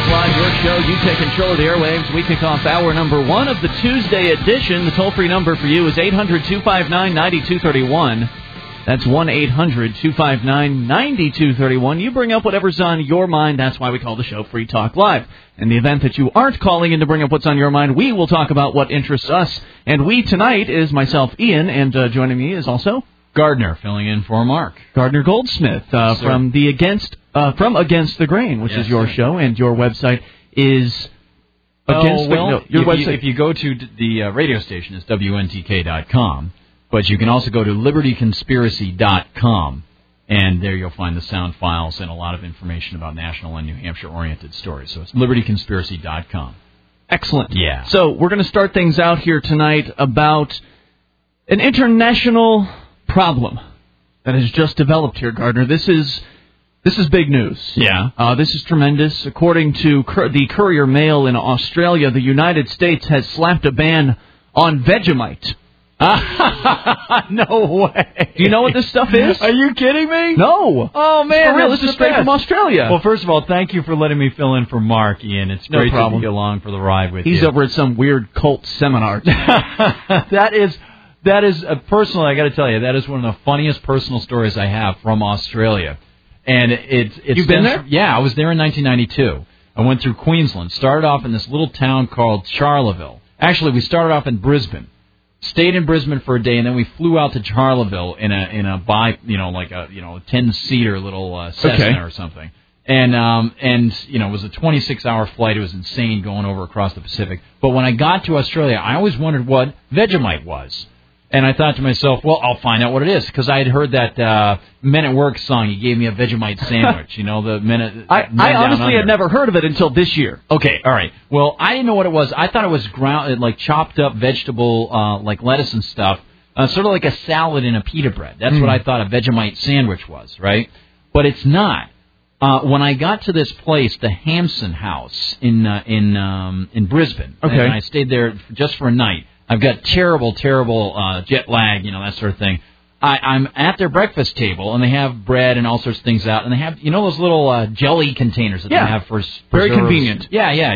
Live, your show. You take control of the airwaves. We kick off hour number 1 of the Tuesday edition. The toll-free number for you is 800-259-9231. That's 1-800-259-9231. You bring up whatever's on your mind. That's why we call the show Free Talk Live. In the event that you aren't calling in to bring up what's on your mind, we will talk about what interests us. And we tonight is myself, Ian, and joining me is also Gardner, filling in for Mark. Gardner Goldsmith from Against the Grain, which is your show, and your website is If you go to the radio station, it's WNTK.com, but you can also go to LibertyConspiracy.com, and there you'll find the sound files and a lot of information about national and New Hampshire-oriented stories. So it's LibertyConspiracy.com. Excellent. Yeah. So we're going to start things out here tonight about an international problem that has just developed here, Gardner. This is big news. Yeah. This is tremendous. According to the Courier Mail in Australia, the United States has slapped a ban on Vegemite. No way. Do you know what this stuff is? Are you kidding me? No. Oh, man. For real, this is straight from Australia. Well, first of all, thank you for letting me fill in for Mark, Ian. It's great to be along for the ride with you. He's over at some weird cult seminar. That is personally, I got to tell you, that is one of the funniest personal stories I have from Australia. And it's You've been there? Yeah, I was there in 1992. I went through Queensland, started off in this little town called Charleville. Actually, we started off in Brisbane. Stayed in Brisbane for a day, and then we flew out to Charleville in a 10-seater little Cessna or something. And it was a 26-hour flight. It was insane going over across the Pacific. But when I got to Australia, I always wondered what Vegemite was. And I thought to myself, well, I'll find out what it is, because I had heard that Men at Work song. He gave me a Vegemite sandwich. You know, the Men at I honestly had never heard of it until this year. Okay, all right. Well, I didn't know what it was. I thought it was like chopped up vegetable, like lettuce and stuff, sort of like a salad in a pita bread. That's what I thought a Vegemite sandwich was, right? But it's not. When I got to this place, the Hampson House in Brisbane, and I stayed there just for a night. I've got terrible jet lag, that sort of thing. I'm at their breakfast table, and they have bread and all sorts of things out, and they have, those little jelly containers that they have for very convenient. Yeah,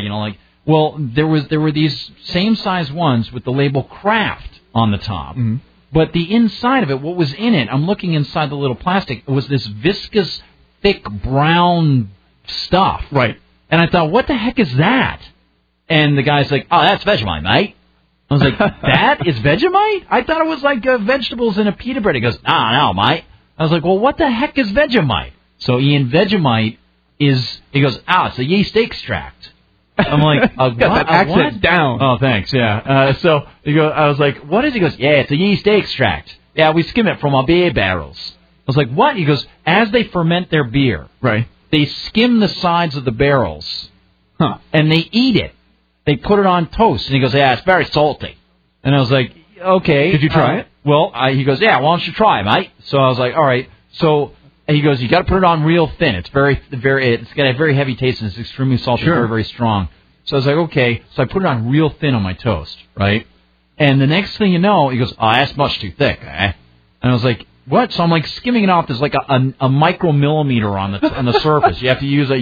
there were these same size ones with the label Kraft on the top, but the inside of it, what was in it? I'm looking inside the little plastic. It was this viscous, thick brown stuff, right? And I thought, what the heck is that? And the guy's like, oh, that's Vegemite, mate. I was like, that is Vegemite? I thought it was like vegetables in a pita bread. He goes, no, mate. I was like, well, what the heck is Vegemite? So, Ian, Vegemite is, he goes, it's a yeast extract. I'm like, got that accent down. Oh, thanks, yeah. So, I was like, what is it? He goes, yeah, it's a yeast extract. Yeah, we skim it from our beer barrels. I was like, what? He goes, as they ferment their beer, right, they skim the sides of the barrels, and they eat it. They put it on toast, and he goes, yeah, it's very salty. And I was like, okay. Did you try it? Well, he goes, yeah, why don't you try it, mate? So I was like, all right. So he goes, you got to put it on real thin. It's it's got a very heavy taste, and it's extremely salty, very, very strong. So I was like, okay. So I put it on real thin on my toast, right? And the next thing you know, he goes, that's much too thick, eh? And I was like, what? So I'm like skimming it off. There's like a micromillimeter on the surface. You have to use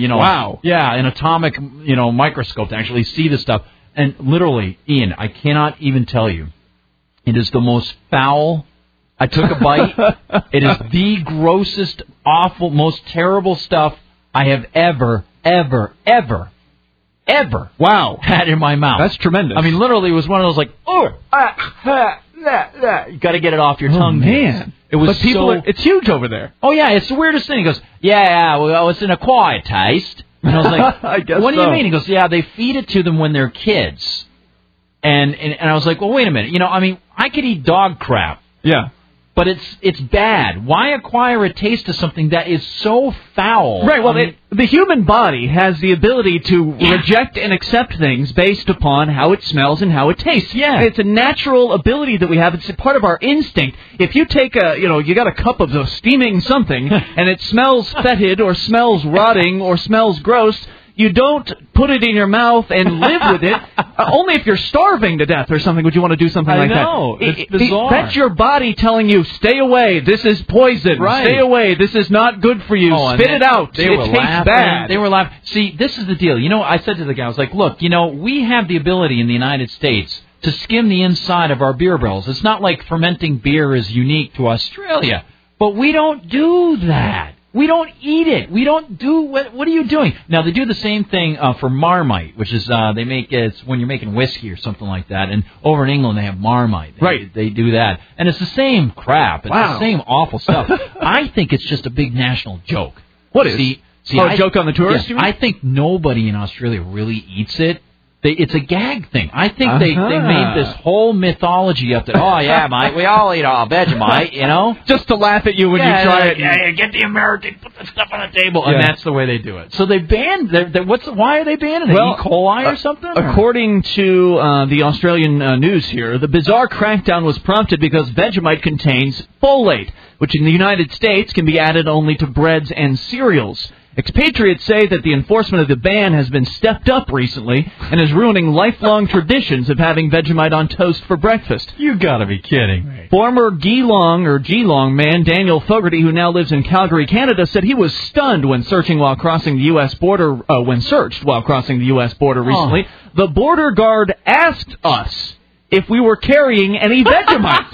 an atomic microscope to actually see this stuff. And literally, Ian, I cannot even tell you, it is the most foul. I took a bite. It is the grossest, awful, most terrible stuff I have ever had in my mouth. That's tremendous. I mean, literally, it was one of those like, you got to get it off your tongue, man. It was it's huge over there. Oh, yeah, it's the weirdest thing. He goes, well, it's an acquired taste. And I was like, I guess what do you mean? He goes, yeah, they feed it to them when they're kids. And I was like, well, wait a minute. I could eat dog crap. Yeah. But it's bad. Why acquire a taste of something that is so foul? Right, well, the human body has the ability to reject and accept things based upon how it smells and how it tastes. Yeah. It's a natural ability that we have. It's a part of our instinct. If you take you got a cup of steaming something, and it smells fetid or smells rotting or smells gross, You don't put it in your mouth and live with it. Only if you're starving to death or something would you want to do something like that. I know. It's bizarre. That's your body telling you, stay away. This is poison. Right. Stay away. This is not good for you. Spit it out. It tastes bad. They were laughing. See, this is the deal. I said to the guy, I was like, look, we have the ability in the United States to skim the inside of our beer barrels. It's not like fermenting beer is unique to Australia. But we don't do that. We don't eat it. We don't do what are you doing? Now, they do the same thing for Marmite, which is they make it's when you're making whiskey or something like that. And over in England, they have Marmite. They do that. And it's the same crap. It's the same awful stuff. I think it's just a big national joke. What is? See, a joke on the tourists? Yeah, I think nobody in Australia really eats it. It's a gag thing. I think they made this whole mythology up that, oh, yeah, mate, we all eat all Vegemite, Just to laugh at you when you try it. Yeah, get the American, put the stuff on the table, and that's the way they do it. So they banned, why are they banning it? E. coli or something? According to the Australian news here, the bizarre crackdown was prompted because Vegemite contains folate, which in the United States can be added only to breads and cereals. Expatriates say that the enforcement of the ban has been stepped up recently and is ruining lifelong traditions of having Vegemite on toast for breakfast. You gotta be kidding. Right. Former Geelong man Daniel Fogarty, who now lives in Calgary, Canada, said he was stunned when searching while crossing the U.S. border. Recently. The border guard asked us if we were carrying any Vegemite.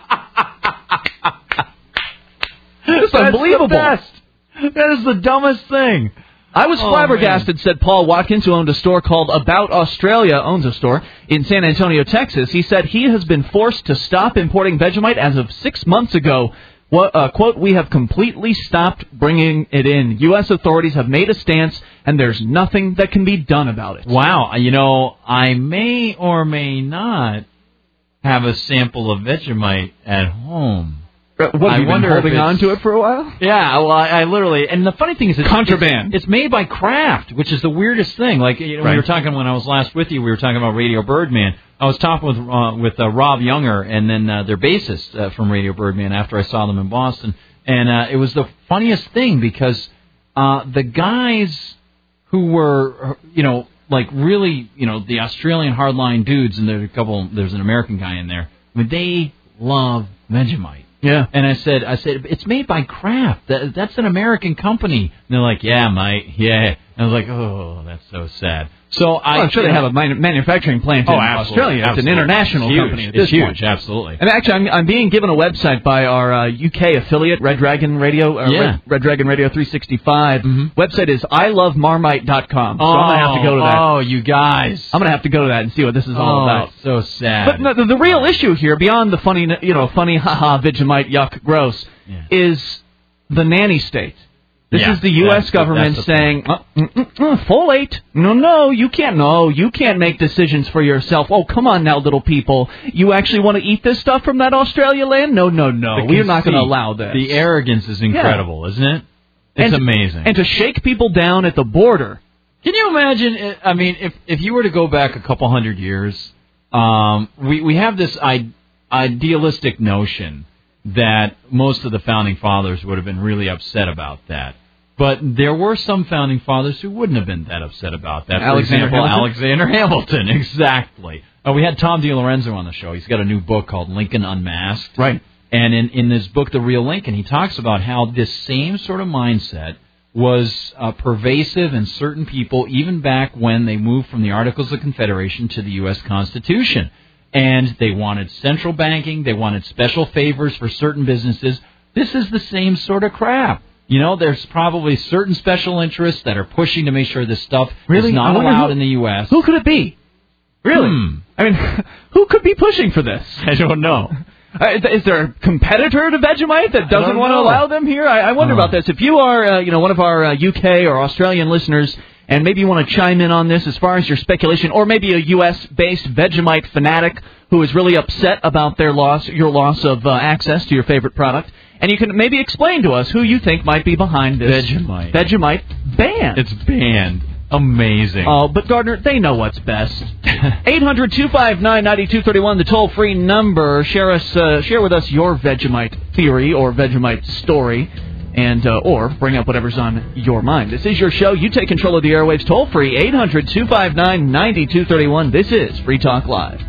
It's unbelievable. That is the dumbest thing. I was flabbergasted, said Paul Watkins, who owned a store called About Australia, owns a store in San Antonio, Texas. He said he has been forced to stop importing Vegemite as of 6 months ago. Quote, we have completely stopped bringing it in. U.S. authorities have made a stance, and there's nothing that can be done about it. Wow. I may or may not have a sample of Vegemite at home. What, have you been holding on to it for a while? Yeah, well, I literally... And the funny thing is... Contraband. It's made by Kraft, which is the weirdest thing. Like, we were talking when I was last with you, we were talking about Radio Birdman. I was talking with Rob Younger and then their bassist from Radio Birdman after I saw them in Boston. And it was the funniest thing because the guys who were, really, the Australian hardline dudes, and there's an American guy in there, I mean, they love Vegemite. Yeah. And I said, it's made by Kraft. That's an American company. And they're like, yeah, mate, yeah. And I was like, oh, that's so sad. So I'm sure they have a manufacturing plant in Australia. It's an international company at this point. Absolutely. And actually, I'm being given a website by our UK affiliate, Red Dragon Radio, Red Dragon Radio 365. Mm-hmm. Website is ilovemarmite.com. So I'm going to have to go to that. Oh, you guys. I'm going to have to go to that and see what this is all about. So sad. But the real issue here, beyond the funny, haha, Vegemite, yuck, gross, is the nanny state. This is the U.S. government saying, folate. No, you can't. No, you can't make decisions for yourself. Oh, come on now, little people. You actually want to eat this stuff from that Australia land? No. We're not going to allow this. The arrogance is incredible, isn't it? It's amazing. And to shake people down at the border. Can you imagine? I mean, if you were to go back a couple hundred years, we have this idealistic notion that most of the founding fathers would have been really upset about that. But there were some founding fathers who wouldn't have been that upset about that. Alexander Hamilton, exactly. We had Tom DiLorenzo on the show. He's got a new book called Lincoln Unmasked. Right. And in his book, The Real Lincoln, he talks about how this same sort of mindset was pervasive in certain people even back when they moved from the Articles of Confederation to the U.S. Constitution. And they wanted central banking. They wanted special favors for certain businesses. This is the same sort of crap. There's probably certain special interests that are pushing to make sure this stuff is not allowed in the U.S. Who could it be? Really? I mean, who could be pushing for this? I don't know. Is there a competitor to Vegemite that doesn't want to allow them here? I wonder about this. If you are, one of our UK or Australian listeners, and maybe you want to chime in on this as far as your speculation, or maybe a U.S.-based Vegemite fanatic who is really upset about your loss of access to your favorite product, and you can maybe explain to us who you think might be behind this Vegemite ban. It's banned. Amazing. Oh, but Gardner, they know what's best. 800-259-9231, the toll-free number. Share with us your Vegemite theory or Vegemite story. and or bring up whatever's on your mind. This is your show. You take control of the airwaves. Toll free, 800-259-9231. This is Free Talk Live.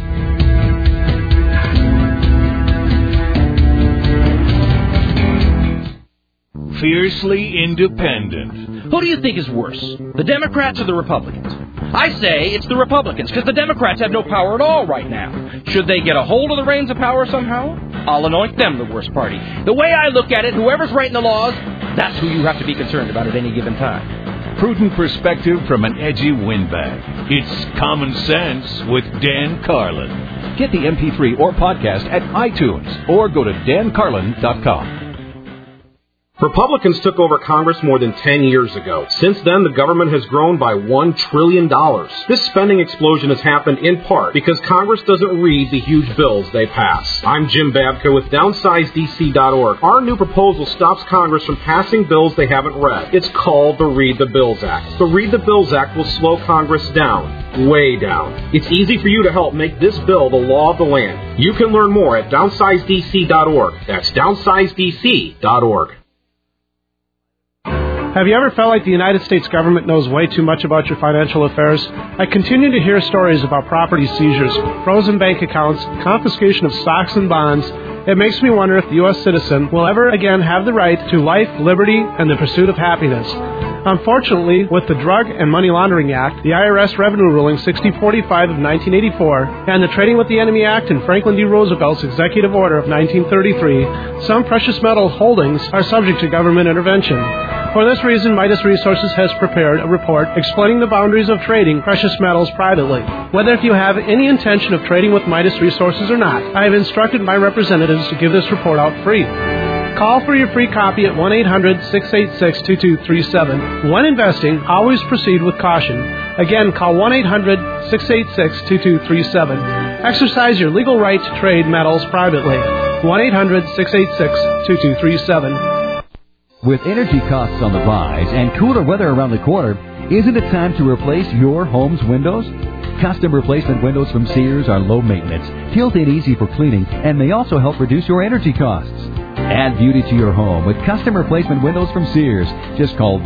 Fiercely independent. Who do you think is worse, the Democrats or the Republicans? I say it's the Republicans, because the Democrats have no power at all right now. Should they get a hold of the reins of power somehow? I'll anoint them the worst party. The way I look at it, whoever's writing the laws, that's who you have to be concerned about at any given time. Prudent perspective from an edgy windbag. It's Common Sense with Dan Carlin. Get the MP3 or podcast at iTunes or go to dancarlin.com. Republicans took over Congress more than 10 years ago. Since then, the government has grown by $1 trillion. This spending explosion has happened in part because Congress doesn't read the huge bills they pass. I'm Jim Babka with DownsizeDC.org. Our new proposal stops Congress from passing bills they haven't read. It's called the Read the Bills Act. The Read the Bills Act will slow Congress down. Way down. It's easy for you to help make this bill the law of the land. You can learn more at DownsizeDC.org. That's DownsizeDC.org. Have you ever felt like the United States government knows way too much about your financial affairs? I continue to hear stories about property seizures, frozen bank accounts, confiscation of stocks and bonds. It makes me wonder if the U.S. citizen will ever again have the right to life, liberty, and the pursuit of happiness. Unfortunately, with the Drug and Money Laundering Act, the IRS Revenue Ruling 6045 of 1984, and the Trading with the Enemy Act and Franklin D. Roosevelt's Executive Order of 1933, some precious metal holdings are subject to government intervention. For this reason, Midas Resources has prepared a report explaining the boundaries of trading precious metals privately. Whether if you have any intention of trading with Midas Resources or not, I have instructed my representatives to give this report out free. Call for your free copy at 1-800-686-2237. When investing, always proceed with caution. Again, call 1-800-686-2237. Exercise your legal right to trade metals privately. 1-800-686-2237. With energy costs on the rise and cooler weather around the corner, isn't it time to replace your home's windows? Custom replacement windows from Sears are low maintenance, tilt-in easy for cleaning, and may also help reduce your energy costs. Add beauty to your home with custom replacement windows from Sears. Just call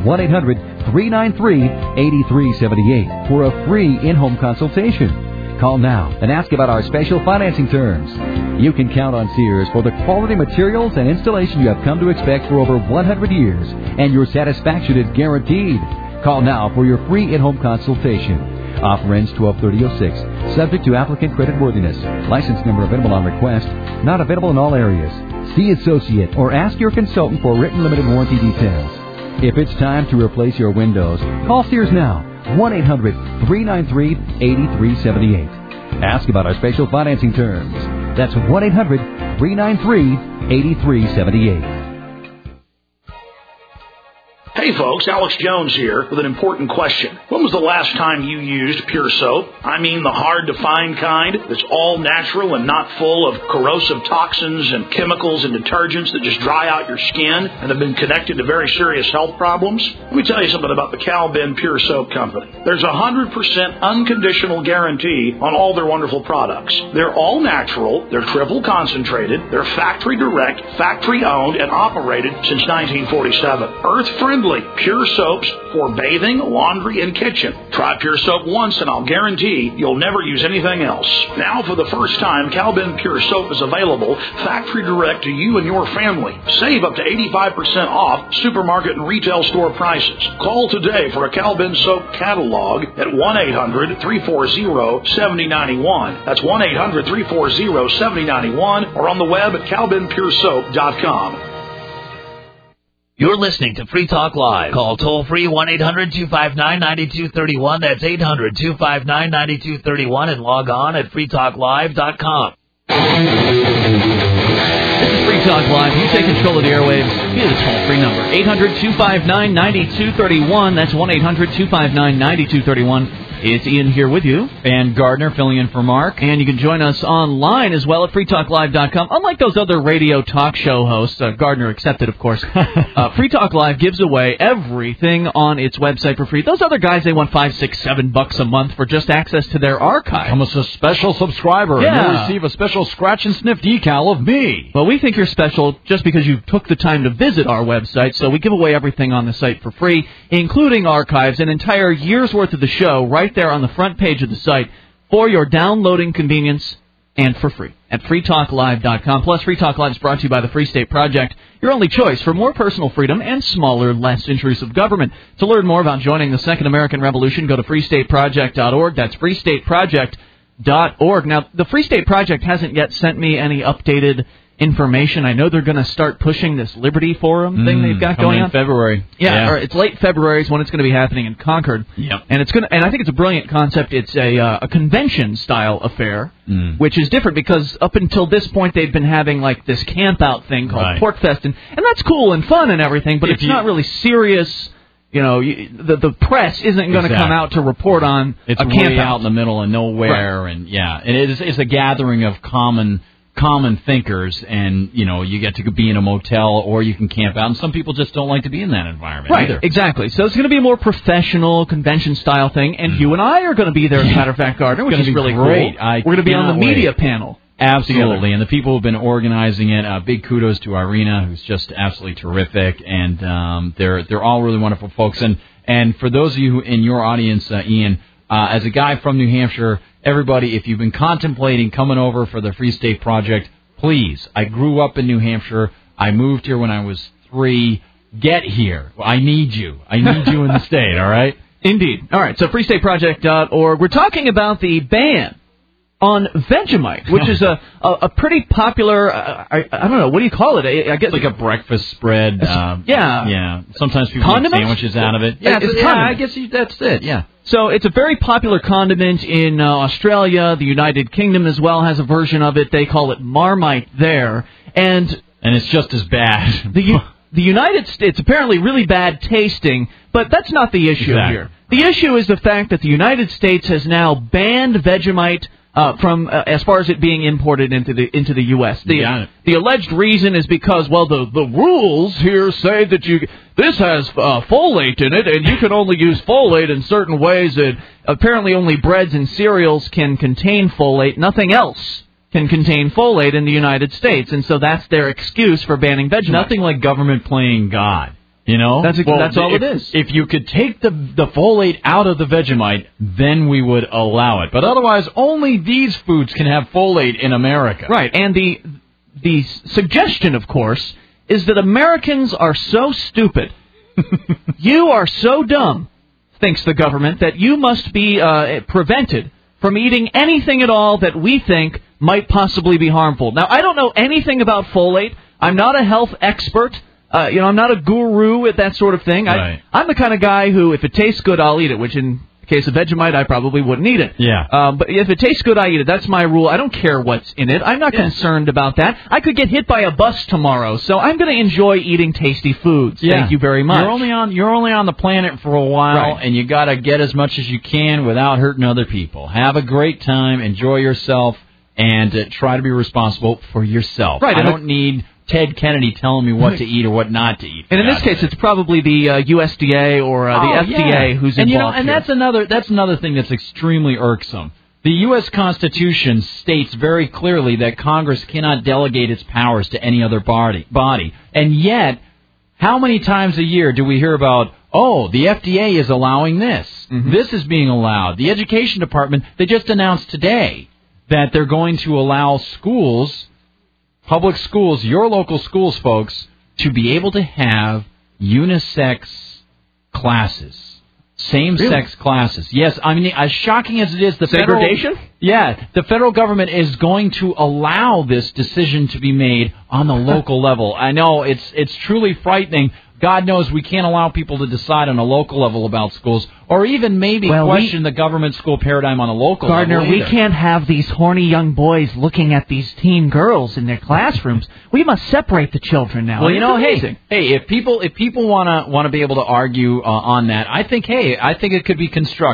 1-800-393-8378 for a free in-home consultation. Call now and ask about our special financing terms. You can count on Sears for the quality materials and installation you have come to expect for over 100 years, and your satisfaction is guaranteed. Call now for your free in-home consultation. Offer ends 12/30/06. Subject to applicant creditworthiness. License number available on request. Not available in all areas. See associate or ask your consultant for written limited warranty details. If it's time to replace your windows, call Sears now. 1-800-393-8378. Ask about our special financing terms. That's 1-800-393-8378. Hey folks, Alex Jones here with an important question. When was the last time you used Pure Soap? I mean the hard-to-find kind that's all natural and not full of corrosive toxins and chemicals and detergents that just dry out your skin and have been connected to very serious health problems. Let me tell you something about the Cal-Ben Pure Soap Company. There's a 100% unconditional guarantee on all their wonderful products. They're all natural, they're triple concentrated, they're factory direct, factory owned, and operated since 1947. Earth-friendly. Pure soaps for bathing, laundry, and kitchen. Try Pure Soap once and I'll guarantee you'll never use anything else. Now for the first time, Cal-Ben Pure Soap is available factory direct to you and your family. Save up to 85% off supermarket and retail store prices. Call today for a Cal-Ben Soap catalog at 1-800-340-7091. That's 1-800-340-7091 or on the web at calbenpuresoap.com. You're listening to Free Talk Live. Call toll-free 1-800-259-9231. That's 800-259-9231 and log on at freetalklive.com. This is Free Talk Live. You take control of the airwaves via the toll-free number, 800-259-9231. That's 1-800-259-9231. It's Ian here with you. And Gardner filling in for Mark. And you can join us online as well at freetalklive.com. Unlike those other radio talk show hosts, Gardner accepted, of course, Free Talk Live gives away everything on its website for free. Those other guys, they want $5, $6, $7 a month for just access to their archive. Become a special subscriber and you'll receive a special scratch and sniff decal of me. Well, we think you're special just because you took the time to visit our website, so we give away everything on the site for free, including archives, an entire year's worth of the show right there on the front page of the site for your downloading convenience and for free at freetalklive.com. Plus, Free Talk Live is brought to you by the Free State Project, your only choice for more personal freedom and smaller, less intrusive government. To learn more about joining the Second American Revolution, go to freestateproject.org. That's freestateproject.org. Now, the Free State Project hasn't yet sent me any updated information. I know they're going to start pushing this Liberty Forum thing they've got going on in February. Yeah, or it's late February is when it's going to be happening in Concord. Yep. And I think it's a brilliant concept. It's a convention style affair, which is different because up until this point they've been having like this camp out thing called Pork Fest, and that's cool and fun and everything, but it's not really serious. You know, the press isn't going to come out to report on it's a camp out in the middle of nowhere, and it's a gathering of common thinkers, and you get to be in a motel or you can camp out, and some people just don't like to be in that environment either. Exactly. So it's going to be a more professional convention style thing, and you and I are going to be there, as a matter of fact, Gardner, which is really great. Cool. We're going to be on the media panel. Absolutely, together. And the people who've been organizing it, big kudos to Irina, who's just absolutely terrific, and they're all really wonderful folks. And for those of you in your audience, Ian, as a guy from New Hampshire, everybody, if you've been contemplating coming over for the Free State Project, please. I grew up in New Hampshire. I moved here when I was 3. Get here. I need you. I need you in the state, all right? Indeed. All right, so freestateproject.org. We're talking about the ban on Vegemite, which is a pretty popular, I don't know, what do you call it? I guess like a breakfast spread. Yeah. Sometimes people make sandwiches out of it. I guess that's it, yeah. So it's a very popular condiment in Australia. The United Kingdom as well has a version of it. They call it Marmite there. And it's just as bad. The United States, apparently really bad tasting, but that's not the issue here. The issue is the fact that the United States has now banned Vegemite from as far as it being imported into the U.S. The alleged reason is because, well, the rules here say that this has folate in it, and you can only use folate in certain ways, and apparently only breads and cereals can contain folate. Nothing else can contain folate in the United States, and so that's their excuse for banning Vegemite. Nothing like government playing God. That's all it is. If you could take the folate out of the Vegemite, then we would allow it. But otherwise, only these foods can have folate in America. Right, and the suggestion, of course, is that Americans are so stupid. You are so dumb, thinks the government, that you must be prevented from eating anything at all that we think might possibly be harmful. Now, I don't know anything about folate. I'm not a health expert. I'm not a guru at that sort of thing. Right. I'm the kind of guy who, if it tastes good, I'll eat it, which in the case of Vegemite, I probably wouldn't eat it. Yeah. But if it tastes good, I eat it. That's my rule. I don't care what's in it. I'm not concerned about that. I could get hit by a bus tomorrow, so I'm going to enjoy eating tasty foods. Yeah. Thank you very much. You're only on the planet for a while, and you got to get as much as you can without hurting other people. Have a great time, enjoy yourself, and try to be responsible for yourself. Right. I don't need Ted Kennedy telling me what to eat or what not to eat. And in this case, it's probably the USDA or the FDA who's involved. And that's another thing that's extremely irksome. The U.S. Constitution states very clearly that Congress cannot delegate its powers to any other body. And yet, how many times a year do we hear about, the FDA is allowing this. Mm-hmm. This is being allowed. The Education Department, they just announced today that they're going to allow schools, public schools, your local schools, folks, to be able to have unisex classes. Same-sex classes. Yes, I mean, as shocking as it is, the segregation? The federal government is going to allow this decision to be made on the local level. I know it's truly frightening. God knows we can't allow people to decide on a local level about schools, or even maybe question the government school paradigm on a local level. Gardner, we can't have these horny young boys looking at these teen girls in their classrooms. We must separate the children now. Well, hey, if people want to be able to argue on that, I think it could be constructive.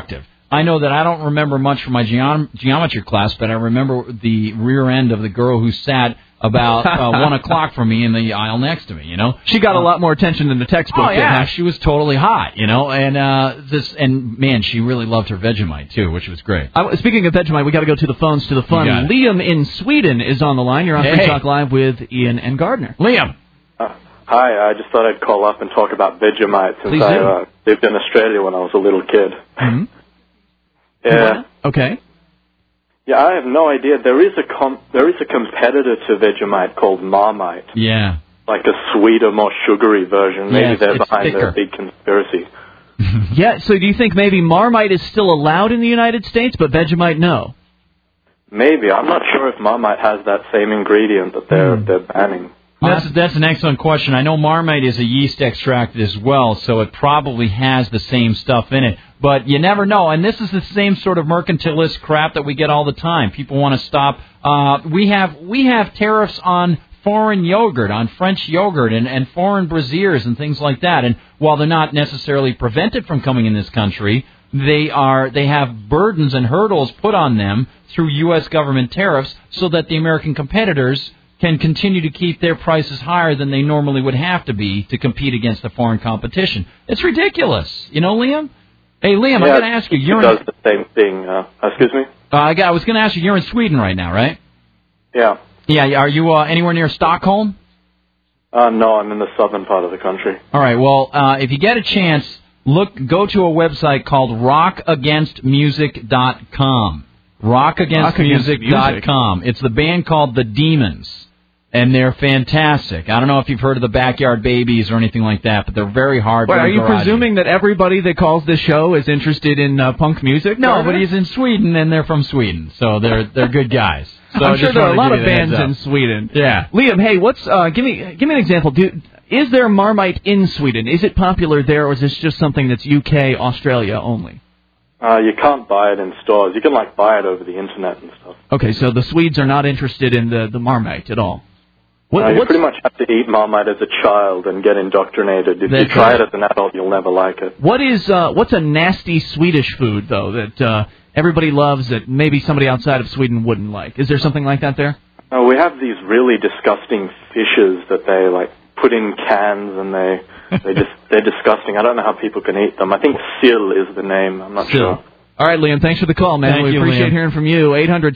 I know that I don't remember much from my geometry class, but I remember the rear end of the girl who sat about 1 o'clock from me in the aisle next to me, you know. She got a lot more attention than the textbook. Oh, yeah, she was totally hot, you know, and man, she really loved her Vegemite, too, which was great. Speaking of Vegemite, we got to go to the phones to the fun. Liam in Sweden is on the line. You're on Free Talk Live with Ian and Gardner. Liam. Hi, I just thought I'd call up and talk about Vegemite since I lived in Australia when I was a little kid. Mm-hmm. Yeah. Okay. Yeah, I have no idea. There is a competitor to Vegemite called Marmite. Yeah. Like a sweeter, more sugary version. Maybe they're behind the big conspiracy. Yeah, so do you think maybe Marmite is still allowed in the United States, but Vegemite no? Maybe. I'm not sure if Marmite has that same ingredient that they're banning. That's an excellent question. I know Marmite is a yeast extract as well, so it probably has the same stuff in it. But you never know. And this is the same sort of mercantilist crap that we get all the time. People want to stop. We have tariffs on foreign yogurt, on French yogurt, and foreign braziers and things like that. And while they're not necessarily prevented from coming in this country, they have burdens and hurdles put on them through U.S. government tariffs so that the American competitors can continue to keep their prices higher than they normally would have to be to compete against the foreign competition. It's ridiculous. You know, Liam? Hey, Liam, I'm going to ask you. It does the same thing. Excuse me? I was going to ask you, you're in Sweden right now, right? Yeah. Yeah, are you anywhere near Stockholm? No, I'm in the southern part of the country. All right, well, if you get a chance, go to a website called rockagainstmusic.com. Rockagainstmusic.com. It's the band called The Demons. And they're fantastic. I don't know if you've heard of the Backyard Babies or anything like that, but they're very hard. Wait, are you presuming that everybody that calls this show is interested in punk music? No, but he's in Sweden, and they're from Sweden, so they're good guys. So I'm sure there are a lot of bands in Sweden. Yeah. Liam, hey, give me an example. Is there Marmite in Sweden? Is it popular there, or is this just something that's UK, Australia only? You can't buy it in stores. You can buy it over the internet and stuff. Okay, so the Swedes are not interested in the Marmite at all. You pretty much have to eat Marmite as a child and get indoctrinated. If you try it as an adult, you'll never like it. What's a nasty Swedish food, though, that everybody loves that maybe somebody outside of Sweden wouldn't like? Is there something like that there? We have these really disgusting fishes that they put in cans, and they're disgusting. I don't know how people can eat them. I think sill is the name. I'm not sure. All right, Liam, thanks for the call, man. We appreciate hearing from you.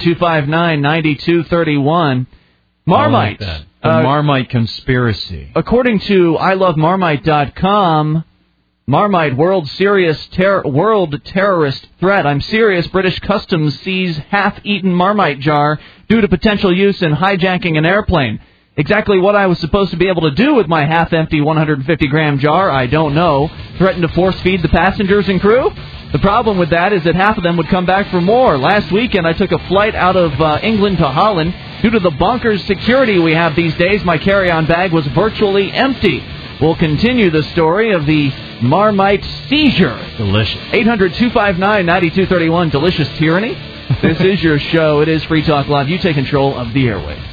800-259-9231. Marmite. I like that. The Marmite conspiracy. According to ilovemarmite.com, Marmite world terrorist threat. I'm serious. British Customs seize half-eaten Marmite jar due to potential use in hijacking an airplane. Exactly what I was supposed to be able to do with my half-empty 150-gram jar, I don't know. Threatened to force-feed the passengers and crew? The problem with that is that half of them would come back for more. Last weekend, I took a flight out of England to Holland. Due to the bonkers security we have these days, my carry-on bag was virtually empty. We'll continue the story of the Marmite seizure. Delicious. 800-259-9231. Delicious tyranny. This is your show. It is Free Talk Live. You take control of the airwaves.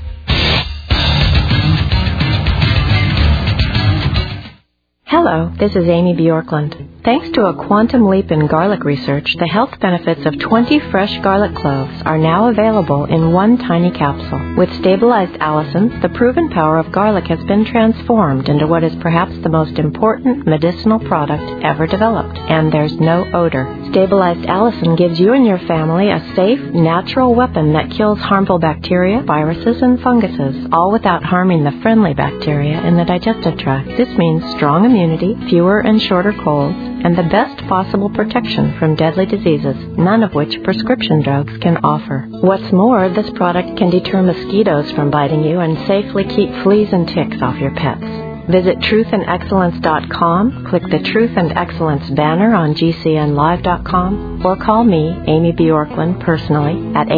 Hello, this is Amy Bjorklund. Thanks to a quantum leap in garlic research, the health benefits of 20 fresh garlic cloves are now available in one tiny capsule. With stabilized allicin, the proven power of garlic has been transformed into what is perhaps the most important medicinal product ever developed, and there's no odor. Stabilized allicin gives you and your family a safe, natural weapon that kills harmful bacteria, viruses, and funguses, all without harming the friendly bacteria in the digestive tract. This means strong immunity, fewer and shorter colds, and the best possible protection from deadly diseases, none of which prescription drugs can offer. What's more, this product can deter mosquitoes from biting you and safely keep fleas and ticks off your pets. Visit truthandexcellence.com, click the Truth and Excellence banner on GCNlive.com, or call me, Amy Bjorklund, personally at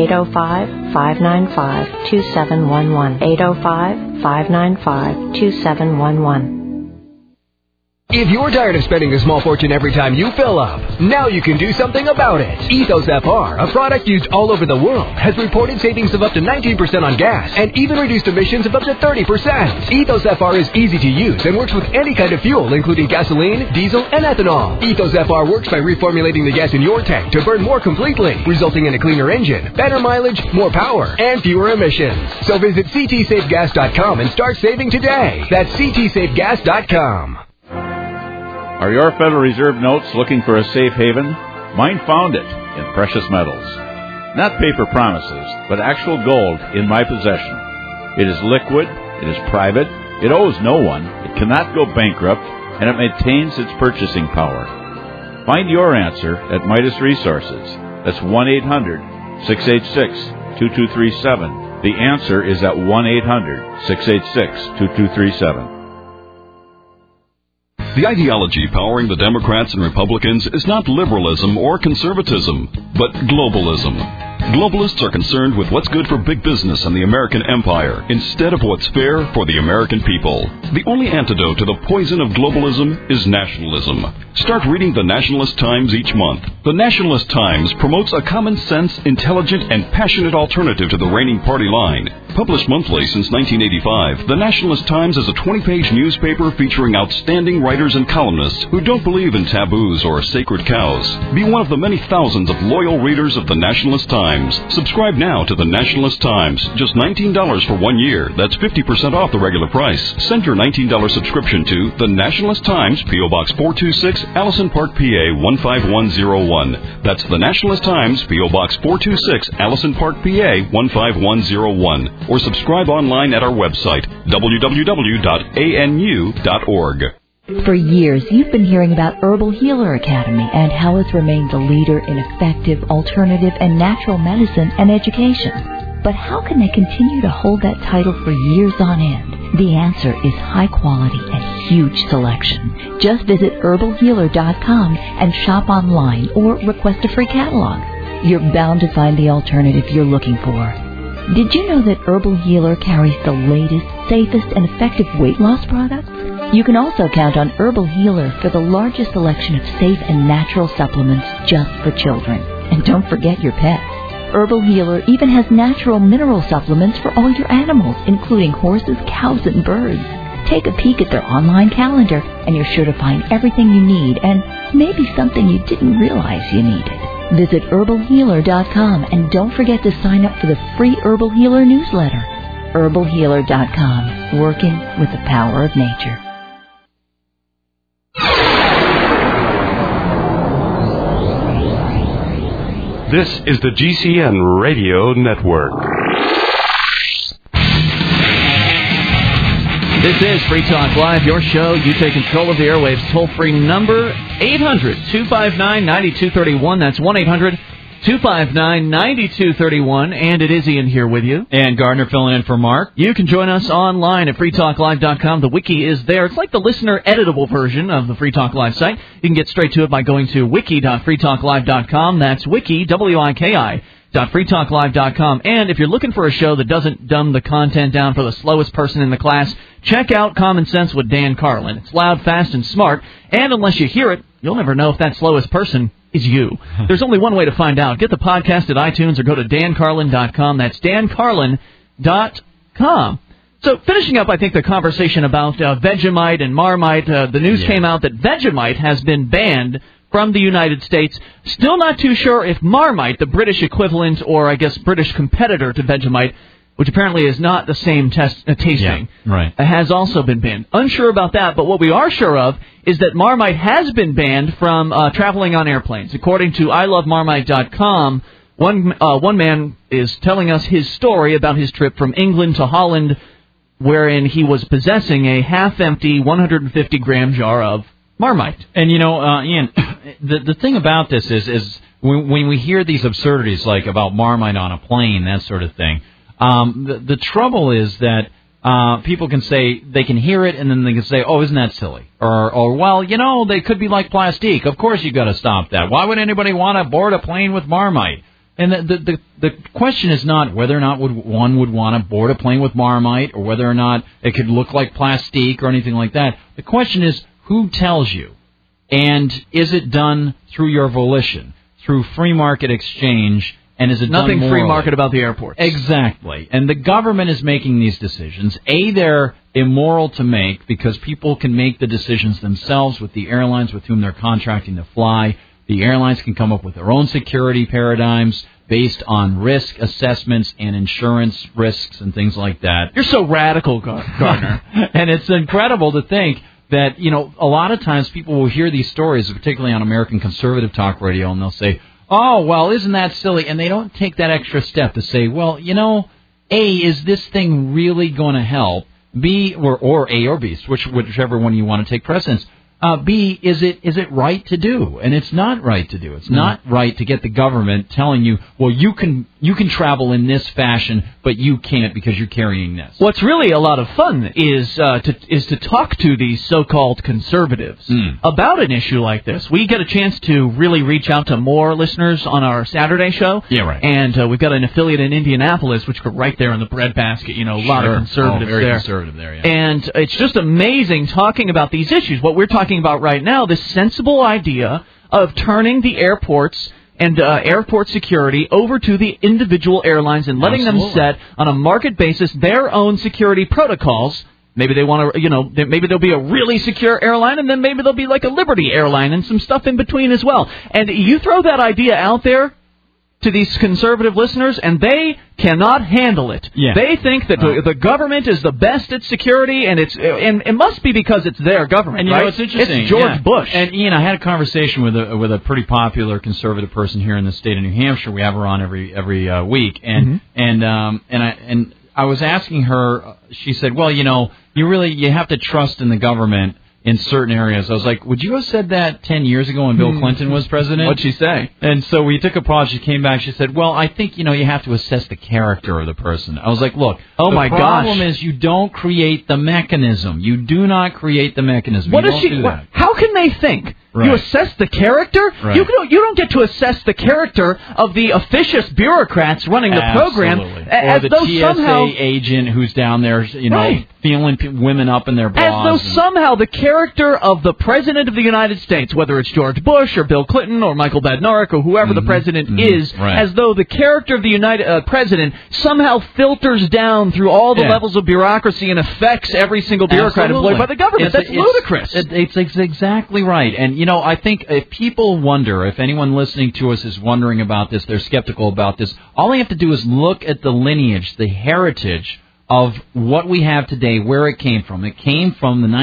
805-595-2711. 805-595-2711. If you're tired of spending a small fortune every time you fill up, now you can do something about it. Ethos FR, a product used all over the world, has reported savings of up to 19% on gas and even reduced emissions of up to 30%. Ethos FR is easy to use and works with any kind of fuel, including gasoline, diesel, and ethanol. Ethos FR works by reformulating the gas in your tank to burn more completely, resulting in a cleaner engine, better mileage, more power, and fewer emissions. So visit ctsafegas.com and start saving today. That's ctsafegas.com. Are your Federal Reserve notes looking for a safe haven? Mine found it in precious metals. Not paper promises, but actual gold in my possession. It is liquid, it is private, it owes no one, it cannot go bankrupt, and it maintains its purchasing power. Find your answer at Midas Resources. That's 1-800-686-2237. The answer is at 1-800-686-2237. The ideology powering the Democrats and Republicans is not liberalism or conservatism, but globalism. Globalists are concerned with what's good for big business and the American empire instead of what's fair for the American people. The only antidote to the poison of globalism is nationalism. Start reading the Nationalist Times each month. The Nationalist Times promotes a common sense, intelligent, and passionate alternative to the reigning party line. Published monthly since 1985, the Nationalist Times is a 20-page newspaper featuring outstanding writers and columnists who don't believe in taboos or sacred cows. Be one of the many thousands of loyal readers of the Nationalist Times. Subscribe now to the Nationalist Times. Just $19 for 1 year. That's 50% off the regular price. Send your $19 subscription to the Nationalist Times, P.O. Box 426, Allison Park, PA 15101. That's the Nationalist Times, P.O. Box 426, Allison Park, PA 15101. Or subscribe online at our website, www.anu.org. For years, you've been hearing about Herbal Healer Academy and how it's remained the leader in effective, alternative, and natural medicine and education. But how can they continue to hold that title for years on end? The answer is high quality and huge selection. Just visit herbalhealer.com and shop online or request a free catalog. You're bound to find the alternative you're looking for. Did you know that Herbal Healer carries the latest, safest, and effective weight loss products? You can also count on Herbal Healer for the largest selection of safe and natural supplements just for children. And don't forget your pets. Herbal Healer even has natural mineral supplements for all your animals, including horses, cows, and birds. Take a peek at their online calendar, and you're sure to find everything you need and maybe something you didn't realize you needed. Visit herbalhealer.com and don't forget to sign up for the free Herbal Healer newsletter. herbalhealer.com, working with the power of nature. This is the GCN Radio Network. This is Free Talk Live, your show. You take control of the airwaves. Toll-free number 800-259-9231. That's 1-800-259-9231. And it is Ian here with you. And Gardner filling in for Mark. You can join us online at freetalklive.com. The wiki is there. It's like the listener editable version of the Free Talk Live site. You can get straight to it by going to wiki.freetalklive.com. That's wiki, WIKI.freetalklive.com. And if you're looking for a show that doesn't dumb the content down for the slowest person in the class, check out Common Sense with Dan Carlin. It's loud, fast, and smart. And unless you hear it, you'll never know if that slowest person is you. There's only one way to find out. Get the podcast at iTunes or go to dancarlin.com. That's dancarlin.com. So finishing up, I think, the conversation about Vegemite and Marmite, the news came out that Vegemite has been banned from the United States. Still not too sure if Marmite, the British equivalent or, I guess, British competitor to Vegemite, which apparently is not the same tasting, has also been banned. Unsure about that, but what we are sure of is that Marmite has been banned from traveling on airplanes. According to ilovemarmite.com, one man is telling us his story about his trip from England to Holland, wherein he was possessing a half-empty 150-gram jar of Marmite. And, you know, Ian, the thing about this is when we hear these absurdities like about Marmite on a plane, that sort of thing, the trouble is that people can say, they can hear it and then they can say, oh, isn't that silly? Or well, you know, they could be like plastique. Of course you've got to stop that. Why would anybody want to board a plane with Marmite? And the question is not whether or not one would want to board a plane with Marmite or whether or not it could look like plastique or anything like that. The question is, who tells you? And is it done through your volition, through free market exchange, and is it nothing done free morally? market about the airports? Exactly. And the government is making these decisions. They're immoral to make because people can make the decisions themselves with the airlines with whom they're contracting to fly. The airlines can come up with their own security paradigms based on risk assessments and insurance risks and things like that. You're so radical, Gardner. And it's incredible to think that, a lot of times people will hear these stories, particularly on American conservative talk radio, and they'll say, oh, well, isn't that silly? And they don't take that extra step to say, well, A, is this thing really going to help? B, or A or B, whichever one you want to take precedence. B, is it right to do? And it's not right to do. It's not right to get the government telling you, well, you can travel in this fashion, but you can't because you're carrying this. What's really a lot of fun is to talk to these so-called conservatives about an issue like this. We get a chance to really reach out to more listeners on our Saturday show. Yeah, right. And we've got an affiliate in Indianapolis, which are right there in the breadbasket. A lot of conservatives very there. Conservative there, yeah. And it's just amazing talking about these issues. What we're talking about right now, this sensible idea of turning the airports and airport security over to the individual airlines and letting them set on a market basis their own security protocols. Maybe they want to, maybe there'll be a really secure airline, and then maybe there'll be like a Liberty airline and some stuff in between as well. And you throw that idea out there to these conservative listeners, and they cannot handle it. Yeah. They think that the government is the best at security, and it must be because it's their government. And right? it's interesting. It's George Bush. And Ian, I had a conversation with a pretty popular conservative person here in the state of New Hampshire. We have her on every week, and I was asking her. She said, "Well, you have to trust in the government in certain areas." I was like, would you have said that 10 years ago when Bill Clinton was president? What'd she say? And so we took a pause. She came back. She said, well, I think, you have to assess the character of the person. I was like, look, the problem is you don't create the mechanism. You do not create the mechanism. What you does don't she? do that. How can they think? Right. You assess the character? Right. You don't get to assess the character of the officious bureaucrats running the program. Or the TSA agent who's down there, feeling women up in their bras. As though somehow the character of the President of the United States, whether it's George Bush or Bill Clinton or Michael Badnarik or whoever the President is, as though the character of the President somehow filters down through all the levels of bureaucracy and affects every single bureaucrat employed by the government. That's ludicrous. It's exactly right. And, I think if people wonder, if anyone listening to us is wondering about this, they're skeptical about this, all they have to do is look at the lineage, the heritage of what we have today, where it came from. It came from the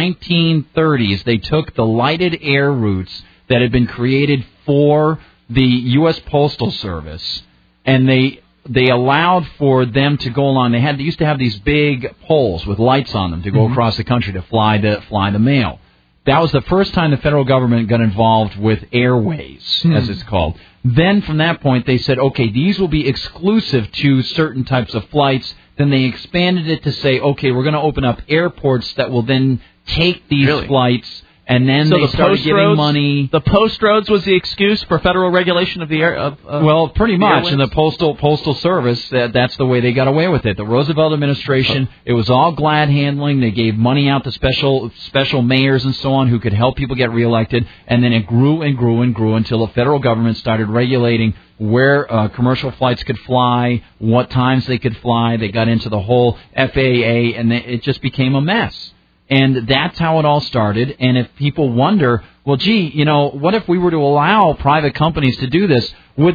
1930s. They took the lighted air routes that had been created for the U.S. Postal Service, and they allowed for them to go along. They used to have these big poles with lights on them to go across the country to fly the mail. That was the first time the federal government got involved with airways, as it's called. Then from that point, they said, okay, these will be exclusive to certain types of flights. Then they expanded it to say, okay, we're going to open up airports that will then take these flights. And then they started giving money. The post roads was the excuse for federal regulation of the air. Well, pretty much. And the postal service, that's the way they got away with it. The Roosevelt administration, it was all glad handling. They gave money out to special mayors and so on who could help people get reelected. And then it grew and grew and grew until the federal government started regulating where commercial flights could fly, what times they could fly. They got into the whole FAA, and it just became a mess. And that's how it all started. And if people wonder, well, gee, what if we were to allow private companies to do this?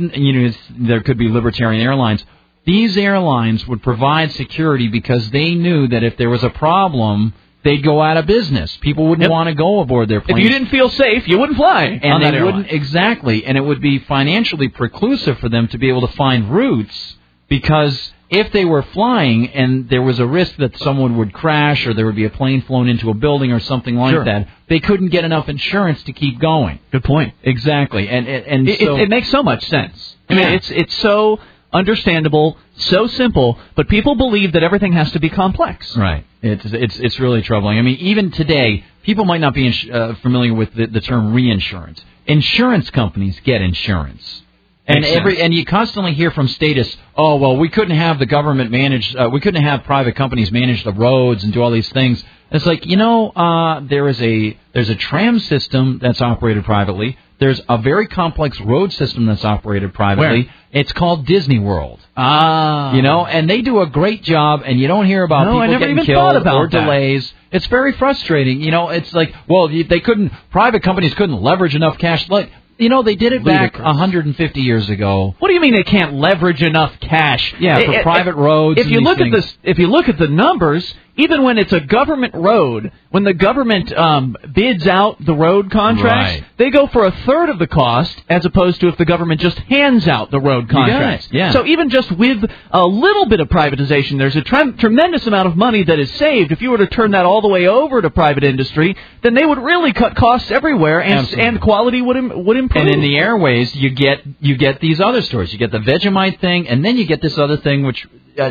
There could be libertarian airlines. These airlines would provide security because they knew that if there was a problem, they'd go out of business. People wouldn't want to go aboard their planes. If you didn't feel safe, you wouldn't fly. And they wouldn't, exactly. And it would be financially preclusive for them to be able to find routes, because if they were flying and there was a risk that someone would crash or there would be a plane flown into a building or something like that, they couldn't get enough insurance to keep going. Good point. Exactly. And it makes so much sense. I mean, it's so understandable, so simple, but people believe that everything has to be complex. Right. It's really troubling. I mean, even today, people might not be familiar with the term reinsurance. Insurance companies get insurance. And you constantly hear from statists, oh, well, we couldn't have the government manage, we couldn't have private companies manage the roads and do all these things It's like, there's a tram system that's operated privately. There's a very complex road system that's operated privately. Where? It's called Disney World. Ah. And they do a great job, and you don't hear about people getting killed or delays. It's very frustrating. It's like, well, private companies couldn't leverage enough cash. Like, they did it back 150 years ago. What do you mean they can't leverage enough cash? Yeah, for private roads. If you look at the numbers, even when it's a government road, when the government bids out the road contracts, they go for a third of the cost, as opposed to if the government just hands out the road contracts. Yeah. So even just with a little bit of privatization, there's a tremendous amount of money that is saved. If you were to turn that all the way over to private industry, then they would really cut costs everywhere, and quality would improve. And in the airways, you get these other stories. You get the Vegemite thing, and then you get this other thing, which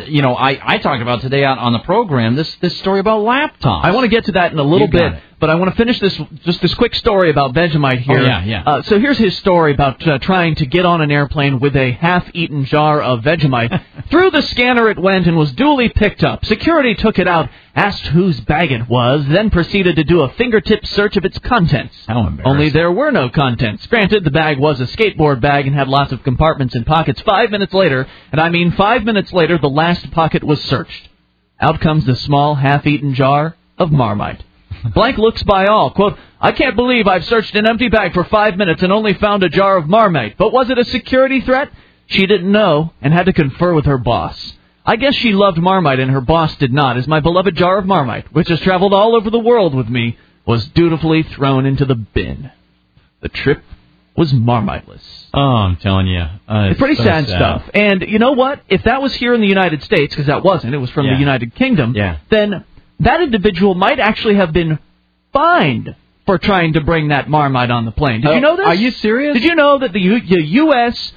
I talked about today on the program. This story about laptops. I want to get to that in a little bit, but I want to finish this quick story about Vegemite here. Oh, yeah. So here's his story about trying to get on an airplane with a half-eaten jar of Vegemite. Through the scanner it went and was duly picked up. Security took it out, asked whose bag it was, then proceeded to do a fingertip search of its contents. How embarrassing. Only there were no contents. Granted, the bag was a skateboard bag and had lots of compartments and pockets. 5 minutes later, and I mean 5 minutes later, the last pocket was searched. Out comes the small, half-eaten jar of Marmite. Blank looks by all. Quote, I can't believe I've searched an empty bag for 5 minutes and only found a jar of Marmite. But was it a security threat? She didn't know and had to confer with her boss. I guess she loved Marmite and her boss did not, as my beloved jar of Marmite, which has traveled all over the world with me, was dutifully thrown into the bin. The trip was Marmiteless. Oh, I'm telling you. It's pretty sad stuff. And you know what? If that was here in the United States, because that wasn't, it was from the United Kingdom, then that individual might actually have been fined for trying to bring that Marmite on the plane. Did you know this? Are you serious? Did you know that the U.S.